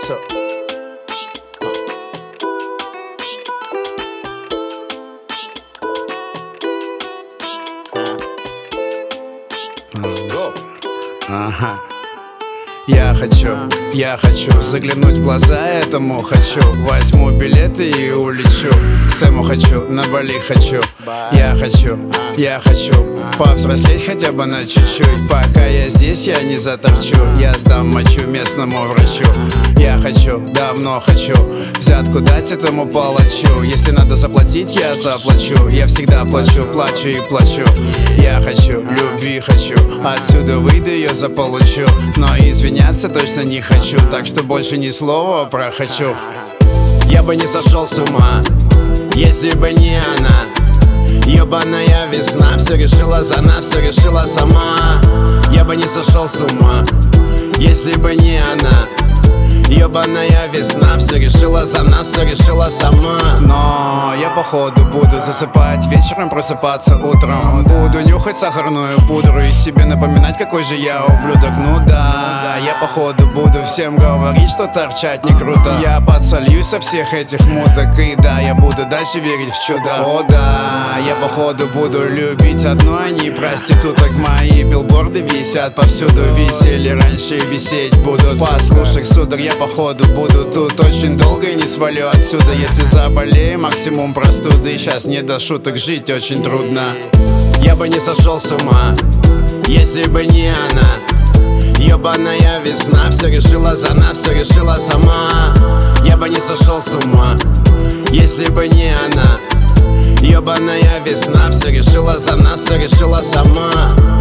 все. Ага. Я хочу заглянуть в глаза этому хочу. Возьму билеты и улечу. К Сэму хочу, на Бали хочу. Я хочу повзрослеть хотя бы на чуть-чуть. Пока я здесь, я не заторчу. Я сдам мочу местному врачу. Я хочу, давно хочу взятку дать этому палачу. Если надо заплатить, я заплачу. Я всегда плачу, плачу и плачу. Я хочу, любви хочу. Отсюда выйду, ее заполучу. Но извиняться точно не хочу. Так что больше ни слова про хочу. Я бы не сошел с ума, если бы не она. Ёбаная весна, все решила за нас, все решила сама. Я бы не сошел с ума, если бы не она. Ёбаная весна, все решила за нас, все решила сама. Но я походу буду засыпать вечером, просыпаться утром. Буду нюхать сахарную пудру и себе напоминать, какой же я ублюдок. Ну да, я походу буду всем говорить, что торчать не круто. Я подсольюсь со всех этих муток. И да, я буду дальше верить в чудо. О да, я походу буду любить одну, а не проституток. Мои билборды висят повсюду. Висели раньше и висеть будут. Послушай, сударь, я походу буду тут очень долго и не свалю отсюда. Если заболею, максимум простуды. Сейчас не до шуток, жить очень трудно. Я бы не сошел с ума, если бы не она. Ёбаная весна, все решила за нас, все решила сама. Я бы не сошел с ума, если бы не она. Ёбаная весна, все решила за нас, все решила сама.